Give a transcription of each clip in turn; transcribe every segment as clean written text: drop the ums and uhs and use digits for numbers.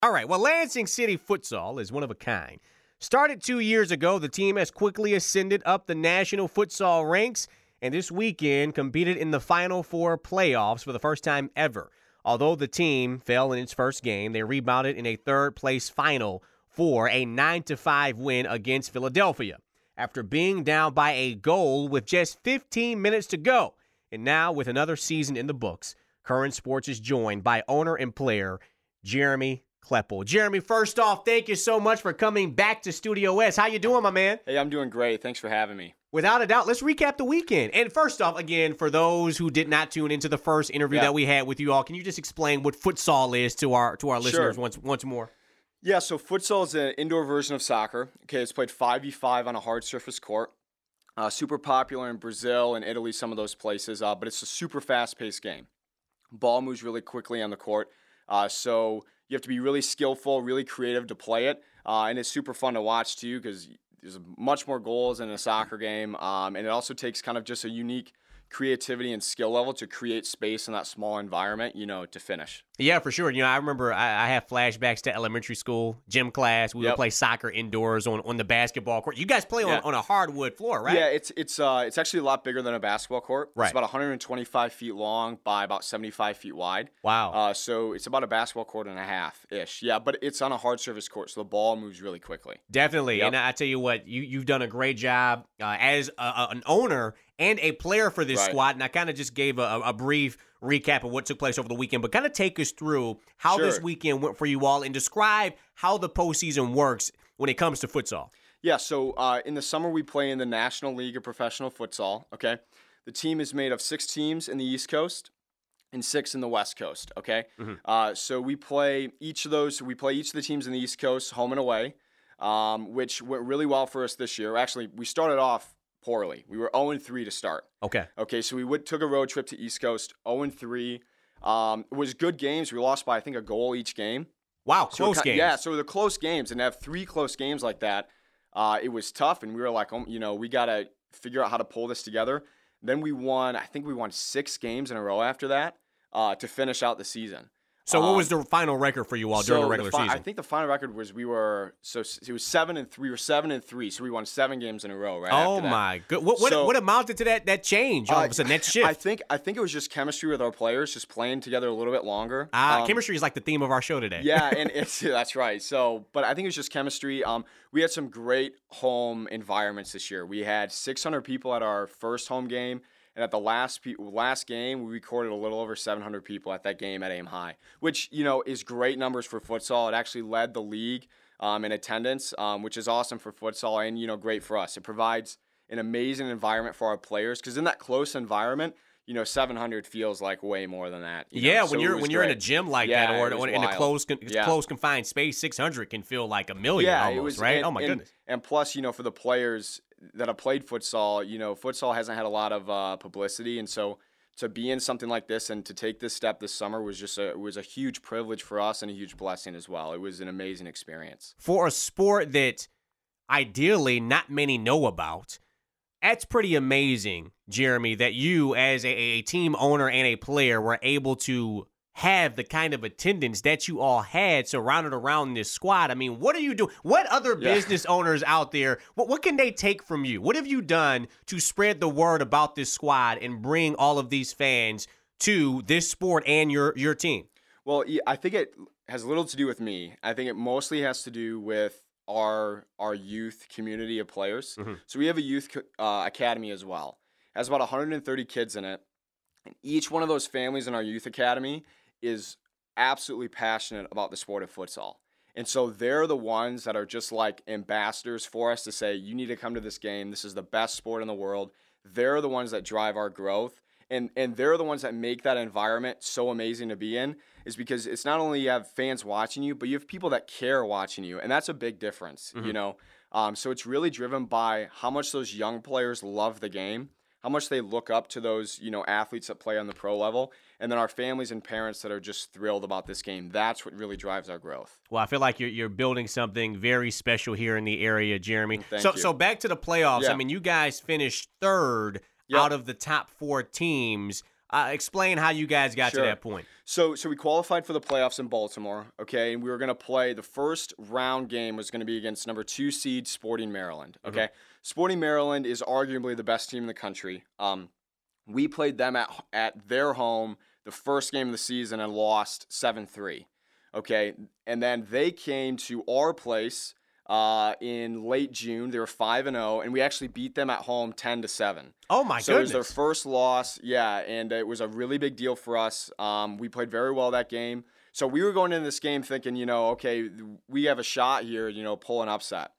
All right, well, Lansing City futsal is one of a kind. Started 2 years ago, the team has quickly ascended up the national futsal ranks, and this weekend competed in the Final Four playoffs for the first time ever. Although the team fell in its first game, they rebounded in a third-place final for a 9-5 win against Philadelphia after being down by a goal with just 15 minutes to go. And now, with another season in the books, Current Sports is joined by owner and player Jeremy Kleppel. Jeremy, first off, thank you so much for coming back to Studio S. How you doing, my man? Hey, I'm doing great. Thanks for having me. Without a doubt, let's recap the weekend. And first off, again, for those who did not tune into the first interview that we had with you all, can you just explain what futsal is to our listeners once more? Yeah, so futsal is an indoor version of soccer. Okay, it's played 5v5 on a hard surface court. Super popular in Brazil and Italy, some of those places, but it's a super fast-paced game. Ball moves really quickly on the court, so you have to be really skillful, really creative to play it, and it's super fun to watch too because there's much more goals in a soccer game, and it also takes kind of just a unique creativity and skill level to create space in that small environment, to finish. Yeah, for sure. I remember I have flashbacks to elementary school, gym class. We would play soccer indoors on the basketball court. You guys play on a hardwood floor, right? Yeah, it's actually a lot bigger than a basketball court. Right. It's about 125 feet long by about 75 feet wide. Wow. So it's about a basketball court and a half-ish. Yeah, but it's on a hard surface court, so the ball moves really quickly. Definitely. Yep. And I tell you what, you've done a great job as an owner and a player for this squad. And I kind of just gave a brief recap of what took place over the weekend, but kind of take us through how this weekend went for you all and describe how the postseason works when it comes to futsal. Yeah, so in the summer we play in the National League of Professional Futsal, okay? The team is made of 6 teams in the East Coast and 6 in the West Coast, okay? Mm-hmm. So we play each of the teams in the East Coast home and away, which went really well for us this year. Actually, we started off poorly. We were 0-3 to start. Okay, so we took a road trip to East Coast, 0-3. It was good games. We lost by, I think, a goal each game. Wow, close games. Yeah, so they're close games, and to have 3 close games like that, it was tough, and we were like, we got to figure out how to pull this together. Then we won 6 games in a row after that to finish out the season. So what was the final record for you all during the regular season? I think the final record was it was 7-3. We were 7-3, so we won 7 games in a row right after that. Oh my good! What amounted to that change all of a sudden? That shift? I think it was just chemistry with our players, just playing together a little bit longer. Chemistry is like the theme of our show today. Yeah, and that's right. So, but I think it was just chemistry. We had some great home environments this year. We had 600 people at our first home game. And at the last game, we recorded a little over 700 people at that game at Aim High, which, is great numbers for futsal. It actually led the league in attendance, which is awesome for futsal and, great for us. It provides an amazing environment for our players because in that close environment, 700 feels like way more than that. Yeah, so when you're in a gym like that or in a close confined space, 600 can feel like a million almost, right? Oh, my goodness. And plus, for the players that have played futsal, futsal hasn't had a lot of publicity, and so to be in something like this and to take this step this summer was a huge privilege for us and a huge blessing as well. It was an amazing experience. For a sport that ideally not many know about, that's pretty amazing, Jeremy, that you as a team owner and a player were able to have the kind of attendance that you all had surrounded around this squad. I mean, what are you doing? What other business owners out there, what can they take from you? What have you done to spread the word about this squad and bring all of these fans to this sport and your team? Well, I think it has little to do with me. I think it mostly has to do with our youth community of players. Mm-hmm. So we have a youth academy as well. It has about 130 kids in it. And each one of those families in our youth academy is absolutely passionate about the sport of futsal. And so they're the ones that are just like ambassadors for us to say, you need to come to this game. This is the best sport in the world. They're the ones that drive our growth. And they're the ones that make that environment so amazing to be in, is because it's not only you have fans watching you, but you have people that care watching you. And that's a big difference, So it's really driven by how much those young players love the game, how much they look up to those, athletes that play on the pro level, and then our families and parents that are just thrilled about this game. That's what really drives our growth. Well, I feel like you're building something very special here in the area, Jeremy. Thank you. So back to the playoffs. Yeah. I mean, you guys finished third out of the top 4 teams. Explain how you guys got to Sure. that point. So we qualified for the playoffs in Baltimore, okay, and we were going to play. The first round game was going to be against number 2 seed Sporting Maryland, okay. Sporting Maryland is arguably the best team in the country. We played them at their home the first game of the season and lost 7-3, okay, and then they came to our place in late June. They were 5-0, and we actually beat them at home 10-7. Oh my So goodness! it was their first loss, yeah, and it was a really big deal for us. We played very well that game, so we were going into this game thinking, okay, we have a shot here, pull an upset.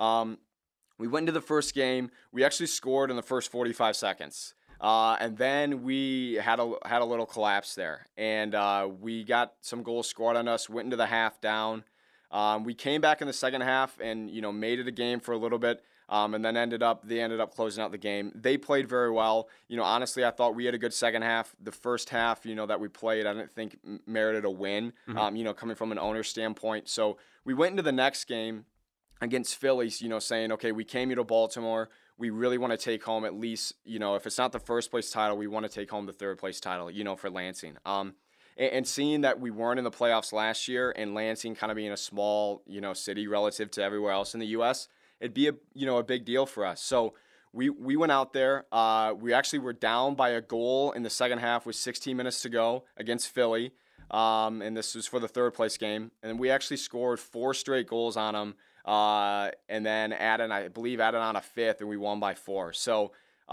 We went into the first game. We actually scored in the first 45 seconds. And then we had a little collapse there, and we got some goals scored on us. Went into the half down. We came back in the second half and made it a game for a little bit, and then they ended up closing out the game. They played very well. Honestly, I thought we had a good second half. The first half, that we played, I didn't think merited a win. Coming from an owner standpoint. So we went into the next game against Philly, saying, okay, we came here to Baltimore. We really want to take home at least, if it's not the first place title, we want to take home the third place title, for Lansing. And seeing that we weren't in the playoffs last year, and Lansing kind of being a small, city relative to everywhere else in the U.S., it'd be a big deal for us. So we went out there. We actually were down by a goal in the second half with 16 minutes to go against Philly, and this was for the third place game. And we actually scored 4 straight goals on them. And then added on a fifth, and we won by 4. So,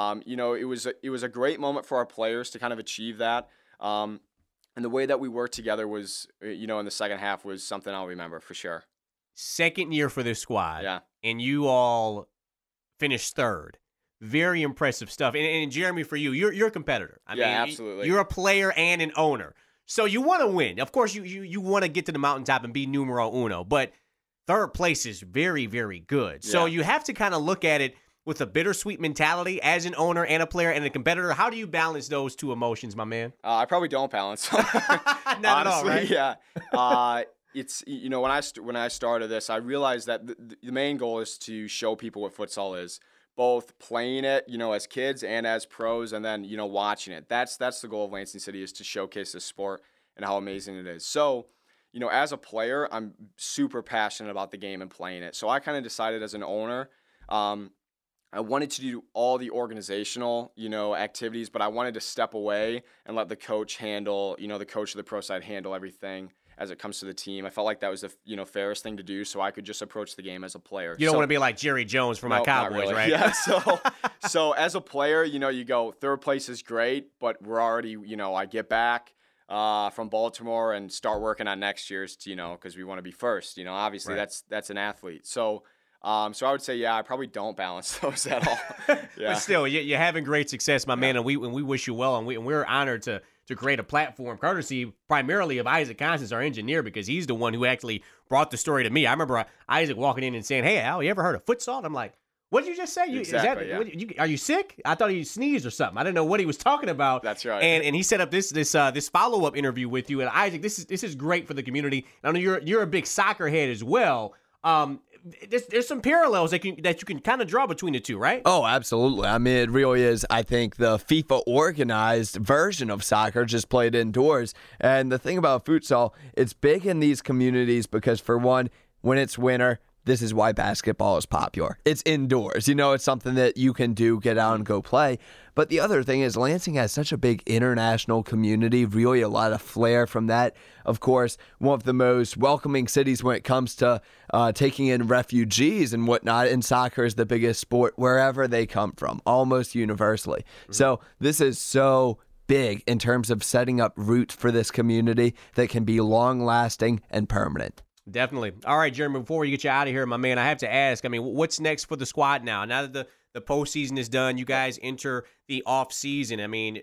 it was a great moment for our players to kind of achieve that. And the way that we worked together was, in the second half was something I'll remember for sure. Second year for this squad. Yeah. And you all finished third. Very impressive stuff. And Jeremy, for you, you're a competitor. I mean, absolutely. You're a player and an owner. So you want to win. Of course, you want to get to the mountaintop and be numero uno. But third place is very, very good. So you have to kind of look at it with a bittersweet mentality as an owner and a player and a competitor. How do you balance those two emotions, my man? I probably don't balance them. Not Honestly, at all, right? Yeah. It's, when I started this, I realized that the main goal is to show people what futsal is, both playing it, as kids and as pros, and then, watching it. That's the goal of Lansing City, is to showcase this sport and how amazing it is. So, as a player, I'm super passionate about the game and playing it. So I kind of decided as an owner, I wanted to do all the organizational, activities, but I wanted to step away and let the coach handle, the coach of the pro side handle everything as it comes to the team. I felt like that was the, fairest thing to do, so I could just approach the game as a player. You don't want to be like Jerry Jones for my Cowboys, really. right? Yeah, so as a player, you go, third place is great, but we're already, I get back from Baltimore and start working on next year's, because we want to be first. Obviously that's an athlete. So I would say, I probably don't balance those at all. Yeah. But still, you're having great success, my man, and we wish you well, and we're honored to create a platform courtesy primarily of Isaac Constance, our engineer, because he's the one who actually brought the story to me. I remember Isaac walking in and saying, "Hey, Al, you ever heard of futsal?" And I'm like, "What did you just say? Exactly, are you sick?" I thought he sneezed or something. I didn't know what he was talking about. That's right. And he set up this follow-up interview with you. And Isaac, this is great for the community. I know you're a big soccer head as well. There's some parallels that you can kind of draw between the two, right? Oh, absolutely. I mean, it really is, I think, the FIFA organized version of soccer, just played indoors. And the thing about futsal, it's big in these communities because, for one, when it's winter, this is why basketball is popular. It's indoors. It's something that you can do, get out and go play. But the other thing is Lansing has such a big international community, really a lot of flair from that. Of course, one of the most welcoming cities when it comes to taking in refugees and whatnot, and soccer is the biggest sport wherever they come from, almost universally. Mm-hmm. So this is so big in terms of setting up roots for this community that can be long-lasting and permanent. Definitely. All right, Jeremy, before we get you out of here, my man, I have to ask, what's next for the squad now? Now that the postseason is done, you guys enter the off season.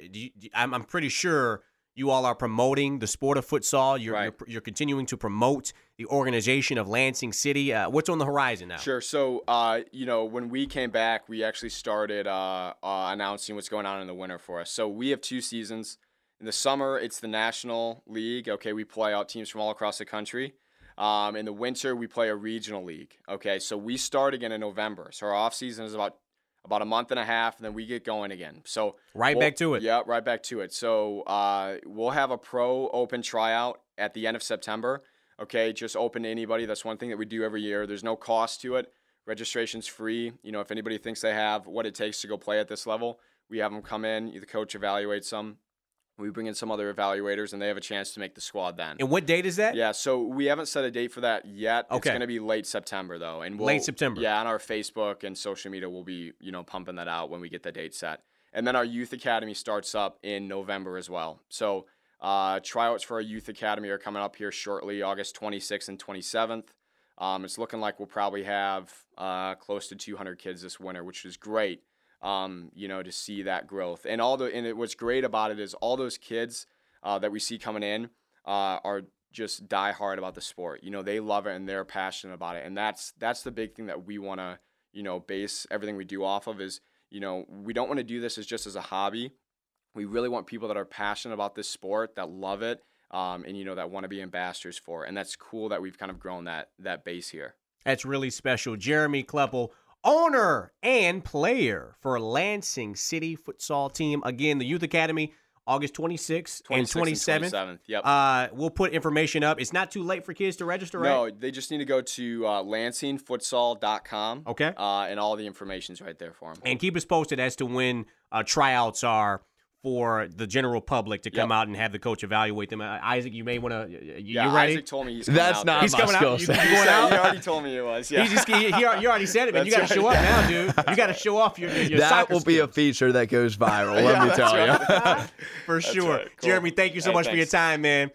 I'm pretty sure you all are promoting the sport of futsal. You're continuing to promote the organization of Lansing City. What's on the horizon now? Sure. So, when we came back, we actually started announcing what's going on in the winter for us. So we have 2 seasons. In the summer, it's the National League. Okay, we play out teams from all across the country. In the winter, we play a regional league. Okay, so we start again in November. So our off season is about about a month and a half, and then we get going again. So back to it. Yeah, right back to it. So we'll have a pro open tryout at the end of September. Okay, just open to anybody. That's one thing that we do every year. There's no cost to it. Registration's free. You know, if anybody thinks they have what it takes to go play at this level, we have them come in. The coach evaluates them. We bring in some other evaluators, and they have a chance to make the squad then. And what date is that? Yeah, so we haven't set a date for that yet. Okay. It's going to be late September, though. And late September. Yeah, on our Facebook and social media, we'll be, pumping that out when we get the date set. And then our Youth Academy starts up in November as well. So tryouts for our Youth Academy are coming up here shortly, August 26th and 27th. It's looking like we'll probably have close to 200 kids this winter, which is great. To see that growth. And what's great about it is all those kids that we see coming in are just die hard about the sport. They love it and they're passionate about it. And that's the big thing that we want to, base everything we do off of is, we don't want to do this just as a hobby. We really want people that are passionate about this sport, that love it, and, that want to be ambassadors for it. And that's cool that we've kind of grown that base here. That's really special. Jeremy Kleppel, owner and player for Lansing City Futsal Team. Again, the Youth Academy, August 26th and 27th. Yep. We'll put information up. It's not too late for kids to register, right? No, they just need to go to lansingfutsal.com. Okay. And all the information's right there for them. And keep us posted as to when tryouts are for the general public to come out and have the coach evaluate them. Isaac, you may want to. You ready? Isaac told me he's coming That's out. not He's my coming skill out. You set. going out? He already told me it was. Yeah. You already said it, man. You got to show up now, dude. You got to show off your That soccer will be a skills. feature that goes viral, let me tell you. For sure. right. Cool. Jeremy, thank you so Hey, much for your thanks. time, man.